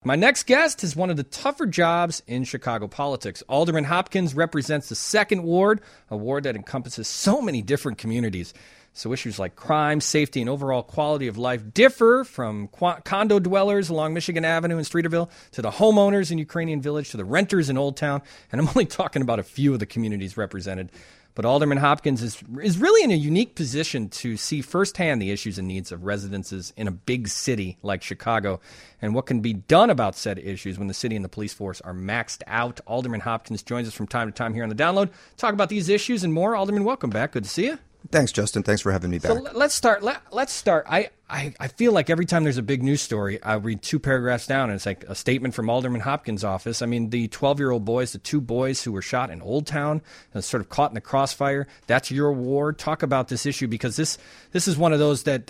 My next guest is one of the tougher jobs in Chicago politics. Alderman Hopkins represents the 2nd Ward, a ward that encompasses so many different communities. So issues like crime, safety, and overall quality of life differ from condo dwellers along Michigan Avenue in Streeterville to the homeowners in Ukrainian Village to the renters in Old Town. And I'm only talking about a few of the communities represented. But Alderman Hopkins is really in a unique position to see firsthand the issues and needs of residents in a big city like Chicago and what can be done about said issues when the city and the police force are maxed out. Alderman Hopkins joins us from time to time here on The Download. Talk about these issues and more. Alderman, welcome back. Good to see you. Thanks, Justin. Thanks for having me back. So let's start. Let's start. I feel like every time there's a big news story, I read 2 paragraphs down, and it's like a statement from Alderman Hopkins' office. I mean, the 12-year-old boys, the 2 boys who were shot in Old Town, and sort of caught in the crossfire. That's your ward. Talk about this issue, because this is one of those that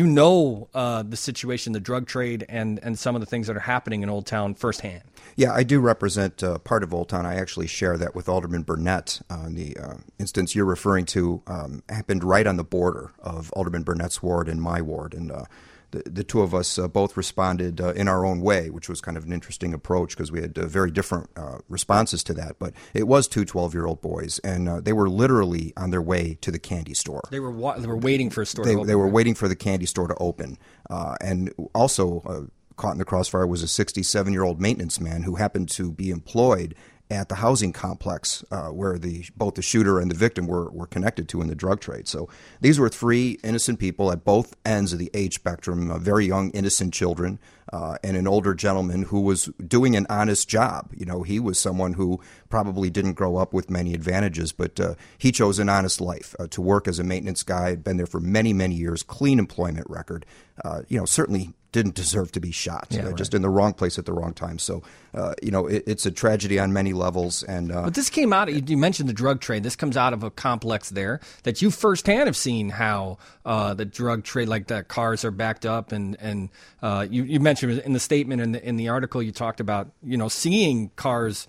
the situation, the drug trade, and some of the things that are happening in Old Town firsthand. Yeah, I do represent part of Old Town. I actually share that with Alderman Burnett. The instance you're referring to happened right on the border of Alderman Burnett's ward and my ward. And the 2 of us both responded in our own way, which was kind of an interesting approach because we had very different responses to that. But it was 2 12-year-old boys, and they were literally on their way to the candy store. They were waiting for a store to open. They were waiting for the candy store to open. And also caught in the crossfire was a 67-year-old maintenance man who happened to be employed at the housing complex where both the shooter and the victim were connected to in the drug trade. So these were 3 innocent people at both ends of the age spectrum, very young, innocent children, and an older gentleman who was doing an honest job. You know, he was someone who probably didn't grow up with many advantages, but he chose an honest life to work as a maintenance guy, had been there for many, many years, clean employment record, certainly didn't deserve to be shot, just in the wrong place at the wrong time. So, it's a tragedy on many levels. But this came out, you mentioned the drug trade. This comes out of a complex there that you firsthand have seen how the drug trade, like the cars are backed up. And you mentioned in the statement in the article, you talked about, seeing cars,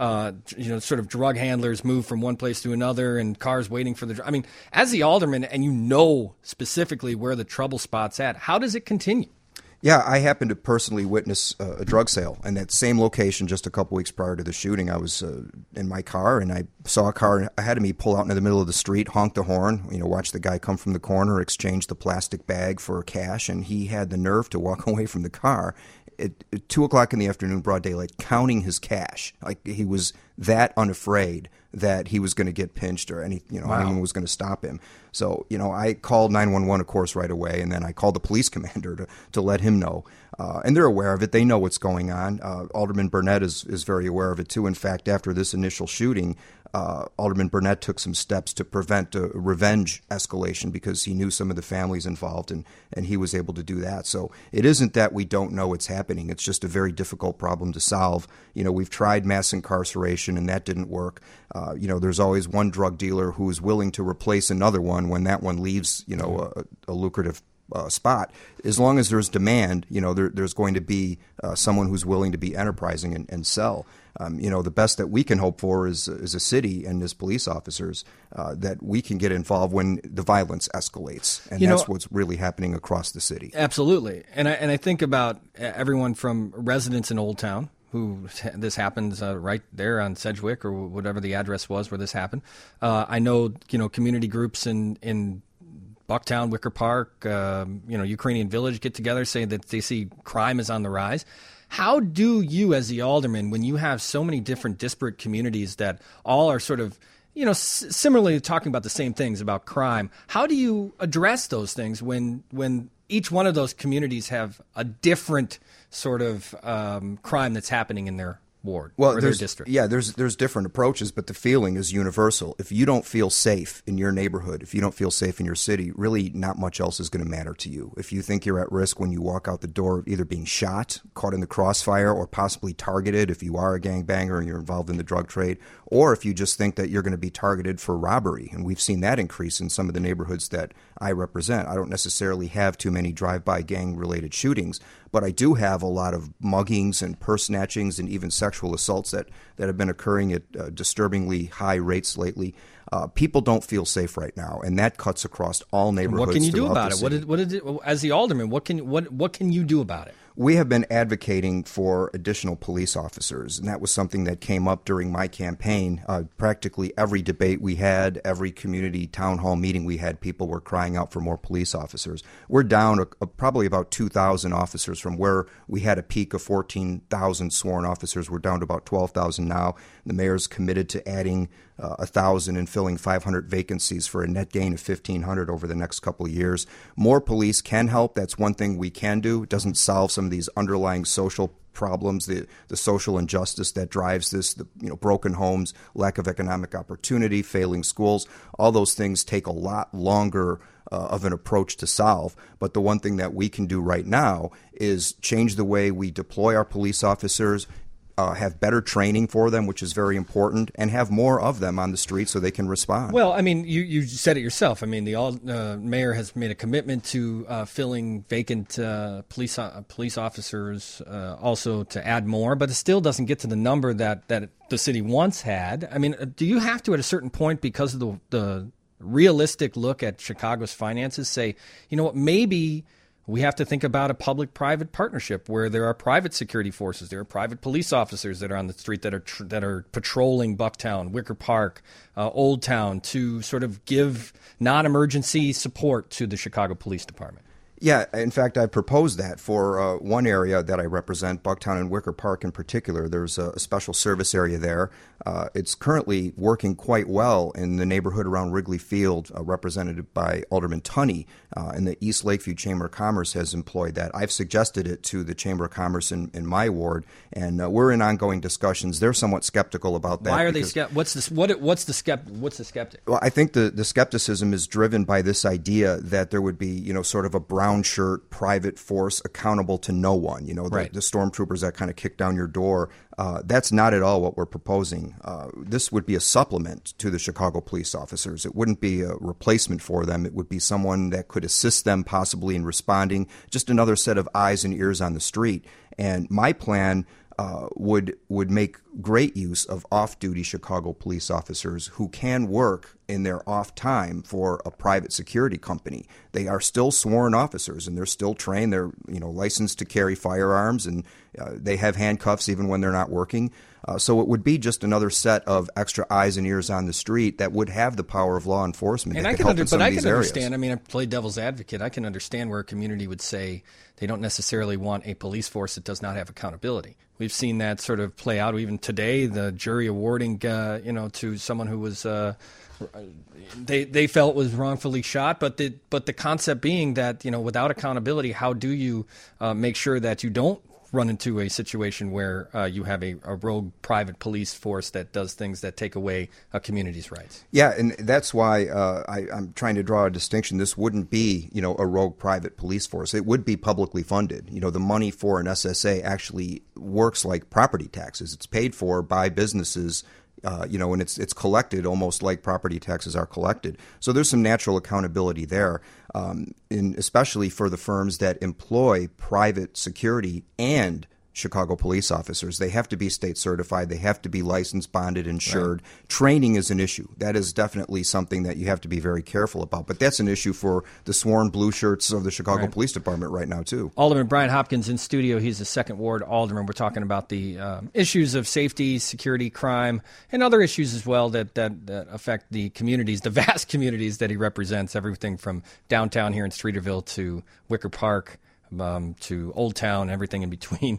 sort of drug handlers move from one place to another and cars waiting for I mean, as the alderman, and specifically where the trouble spot's at, how does it continue? Yeah, I happened to personally witness a drug sale in that same location just a couple weeks prior to the shooting. I was in my car, and I saw a car ahead of me pull out into the middle of the street, honk the horn, watch the guy come from the corner, exchange the plastic bag for cash, and he had the nerve to walk away from the car at 2 o'clock in the afternoon, broad daylight, counting his cash. Like, he was that unafraid that he was going to get pinched or anyone was going to stop him. So, I called 911, of course, right away, and then I called the police commander to let him know. And they're aware of it. They know what's going on. Alderman Burnett is very aware of it, too. In fact, after this initial shooting, Alderman Burnett took some steps to prevent a revenge escalation because he knew some of the families involved, and he was able to do that. So it isn't that we don't know it's happening. It's just a very difficult problem to solve. We've tried mass incarceration, and that didn't work. There's always one drug dealer who is willing to replace another one when that one leaves, a lucrative spot. As long as there's demand, there's going to be someone who's willing to be enterprising and sell. The best that we can hope for is a city and as police officers that we can get involved when the violence escalates, and that's what's really happening across the city. Absolutely, and I think about everyone from residents in Old Town who this happens right there on Sedgwick or whatever the address was where this happened. I know community groups in Bucktown, Wicker Park, Ukrainian Village get together, say that they see crime is on the rise. How do you, as the alderman, when you have so many different disparate communities that all are sort of, similarly talking about the same things about crime, how do you address those things when each one of those communities have a different sort of crime that's happening in their ward or their district? Yeah, there's different approaches, but the feeling is universal. If you don't feel safe in your neighborhood, if you don't feel safe in your city, really not much else is going to matter to you. If you think you're at risk when you walk out the door of either being shot, caught in the crossfire, or possibly targeted if you are a gangbanger and you're involved in the drug trade, or if you just think that you're going to be targeted for robbery, and we've seen that increase in some of the neighborhoods that I represent. I don't necessarily have too many drive-by gang-related shootings, but I do have a lot of muggings and purse snatchings and even sexual assaults that have been occurring at disturbingly high rates lately. People don't feel safe right now, and that cuts across all neighborhoods. What can you do about it? As the alderman, what can you do about it? We have been advocating for additional police officers, and that was something that came up during my campaign. Practically every debate we had, every community town hall meeting we had, people were crying out for more police officers. We're down probably about 2,000 officers from where we had a peak of 14,000 sworn officers. We're down to about 12,000 now. The mayor's committed to adding 1,000 and filling 500 vacancies for a net gain of 1,500 over the next couple of years. More police can help. That's one thing we can do. It doesn't solve some of these underlying social problems, the social injustice that drives this, broken homes, lack of economic opportunity, failing schools. All those things take a lot longer of an approach to solve. But the one thing that we can do right now is change the way we deploy our police officers, have better training for them, which is very important, and have more of them on the street so they can respond. Well, I mean, you said it yourself. I mean, the mayor has made a commitment to filling vacant police officers, also to add more, but it still doesn't get to the number that the city once had. I mean, do you have to, at a certain point, because of the realistic look at Chicago's finances, say, you know what, maybe we have to think about a public-private partnership where there are private security forces, there are private police officers that are on the street that are patrolling Bucktown, Wicker Park, Old Town, to sort of give non-emergency support to the Chicago Police Department. Yeah, in fact, I proposed that for one area that I represent, Bucktown and Wicker Park in particular. There's a special service area there. It's currently working quite well in the neighborhood around Wrigley Field, represented by Alderman Tunney, and the East Lakeview Chamber of Commerce has employed that. I've suggested it to the Chamber of Commerce in my ward, and we're in ongoing discussions. They're somewhat skeptical about that. Why are they skeptical? What's the skeptic? Well, I think the skepticism is driven by this idea that there would be, sort of a brown shirt private force accountable to no one. Right. The stormtroopers that kind of kick down your door. That's not at all what we're proposing. This would be a supplement to the Chicago police officers. It wouldn't be a replacement for them. It would be someone that could assist them possibly in responding, just another set of eyes and ears on the street. And my plan would make great use of off-duty Chicago police officers who can work in their off time for a private security company. They are still sworn officers, and they're still trained. They're licensed to carry firearms, and they have handcuffs even when they're not working. So it would be just another set of extra eyes and ears on the street that would have the power of law enforcement. And I can understand. I mean, I play devil's advocate. I can understand where a community would say they don't necessarily want a police force that does not have accountability. We've seen that sort of play out. Even today, the jury awarding, to someone who was they felt was wrongfully shot. But the concept being that without accountability, how do you make sure that you don't run into a situation where you have a rogue private police force that does things that take away a community's rights? Yeah, and that's why I'm trying to draw a distinction. This wouldn't be, a rogue private police force. It would be publicly funded. The money for an SSA actually works like property taxes. It's paid for by businesses, and it's collected almost like property taxes are collected. So there's some natural accountability there, especially for the firms that employ private security and Chicago police officers. They have to be state certified. They have to be licensed, bonded, insured. Right. Training is an issue. That is definitely something that you have to be very careful about. But that's an issue for the sworn blue shirts of the Chicago Police Department right now, too. Alderman Brian Hopkins in studio. He's the second ward alderman. We're talking about the issues of safety, security, crime, and other issues as well that affect the communities, the vast communities that he represents, everything from downtown here in Streeterville to Wicker Park, to Old Town, everything in between.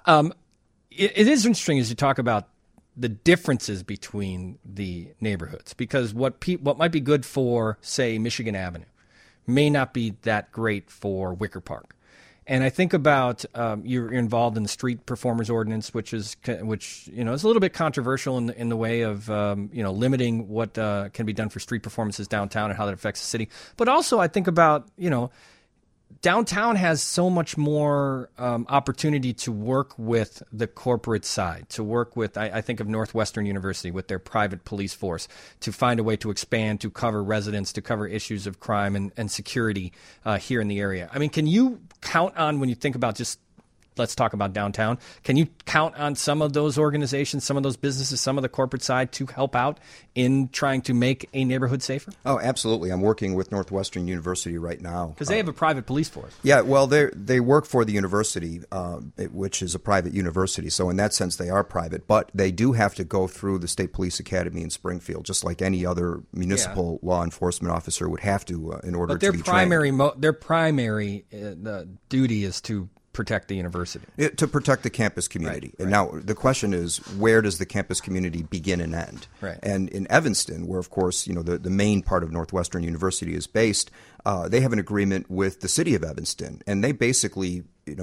It is interesting as you talk about the differences between the neighborhoods, because what might be good for, say, Michigan Avenue may not be that great for Wicker Park. And I think about you're involved in the street performers ordinance, which is a little bit controversial in the way of limiting what can be done for street performances downtown and how that affects the city. But also I think about downtown has so much more opportunity to work with the corporate side, to work with, I think of Northwestern University with their private police force, to find a way to expand, to cover residents, to cover issues of crime and security here in the area. I mean, can you count on, when you think about just let's talk about downtown. Can you count on some of those organizations, some of those businesses, some of the corporate side to help out in trying to make a neighborhood safer? Oh, absolutely. I'm working with Northwestern University right now. Because they have a private police force. Yeah, well, they work for the university, which is a private university. So in that sense, they are private. But they do have to go through the State Police Academy in Springfield, just like any other municipal law enforcement officer would have to in order to be trained. Their primary duty is to protect the university. To protect the campus community. Right. And now the question is, where does the campus community begin and end? Right. And in Evanston, where, of course, the main part of Northwestern University is based, they have an agreement with the city of Evanston. And they basically,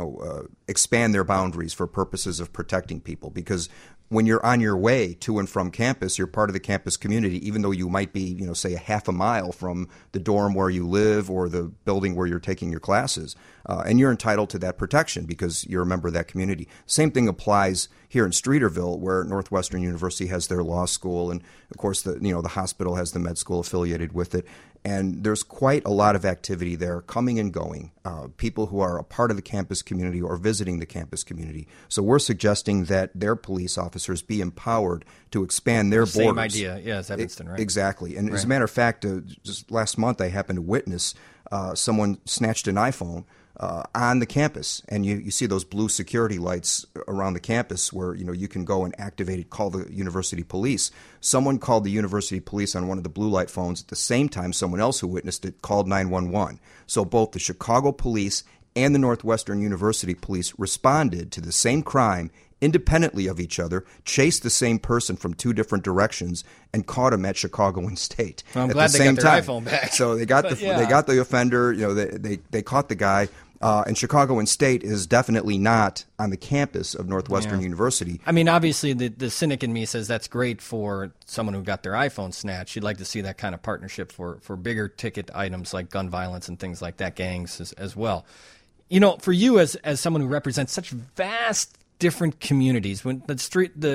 expand their boundaries for purposes of protecting people. Because when you're on your way to and from campus, you're part of the campus community, even though you might be, say, a half a mile from the dorm where you live or the building where you're taking your classes. And you're entitled to that protection because you're a member of that community. Same thing applies here in Streeterville, where Northwestern University has their law school, and of course the hospital has the med school affiliated with it. And there's quite a lot of activity there, coming and going, people who are a part of the campus community or visiting the campus community. So we're suggesting that their police officers be empowered to expand their borders. Same idea, as Evanston, right? Exactly. And as a matter of fact, just last month I happened to witness someone snatched an iPhone on the campus, and you see those blue security lights around the campus where you can go and activate it, call the university police. Someone called the university police on one of the blue light phones at the same time someone else who witnessed it called 911. So both the Chicago police and the Northwestern University police responded to the same crime independently of each other, chased the same person from two different directions, and caught him at Chicago and State. Well, I'm at glad the they same got their time. iPhone back. So they got they got the offender. They caught the guy. And Chicago and State is definitely not on the campus of Northwestern University. I mean, obviously, the cynic in me says that's great for someone who got their iPhone snatched. You'd like to see that kind of partnership for bigger ticket items like gun violence and things like that, gangs as well. For you as someone who represents such vast different communities, when the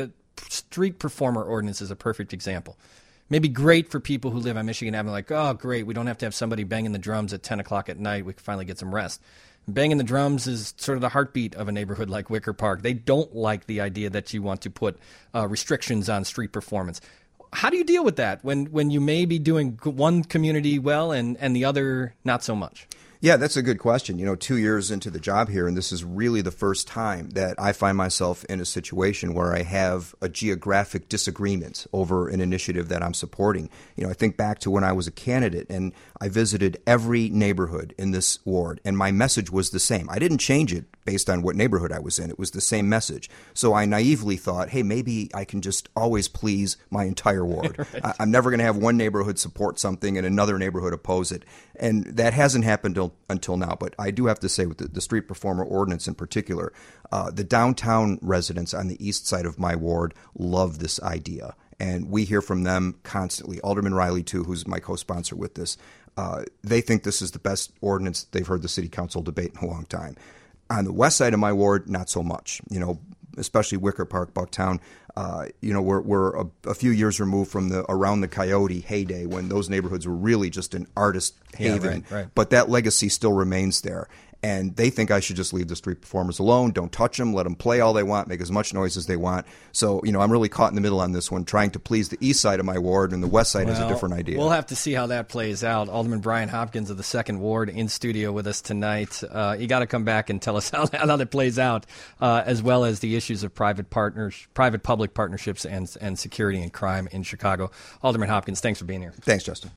street performer ordinance is a perfect example. Maybe great for people who live on Michigan Avenue, like, oh, great, we don't have to have somebody banging the drums at 10 o'clock at night. We can finally get some rest. Banging the drums is sort of the heartbeat of a neighborhood like Wicker Park. They don't like the idea that you want to put restrictions on street performance. How do you deal with that when you may be doing one community well and the other not so much? Yeah, that's a good question. 2 years into the job here, and this is really the first time that I find myself in a situation where I have a geographic disagreement over an initiative that I'm supporting. I think back to when I was a candidate, and I visited every neighborhood in this ward, and my message was the same. I didn't change it based on what neighborhood I was in. It was the same message. So I naively thought, hey, maybe I can just always please my entire ward. Right. I'm never going to have one neighborhood support something and another neighborhood oppose it. And that hasn't happened until now. But I do have to say, with the street performer ordinance in particular, the downtown residents on the east side of my ward love this idea. And we hear from them constantly. Alderman Riley, too, who's my co-sponsor with this, they think this is the best ordinance they've heard the city council debate in a long time. On the west side of my ward, not so much, especially Wicker Park, Bucktown. We're a few years removed from the Around the Coyote heyday when those neighborhoods were really just an artist haven. Right. But that legacy still remains there. And they think I should just leave the street performers alone, don't touch them, let them play all they want, make as much noise as they want. So, I'm really caught in the middle on this one, trying to please the east side of my ward, and the west side has a different idea. We'll have to see how that plays out. Alderman Brian Hopkins of the 2nd Ward in studio with us tonight. You got to come back and tell us how that plays out, as well as the issues of private-public partnerships and security and crime in Chicago. Alderman Hopkins, thanks for being here. Thanks, Justin.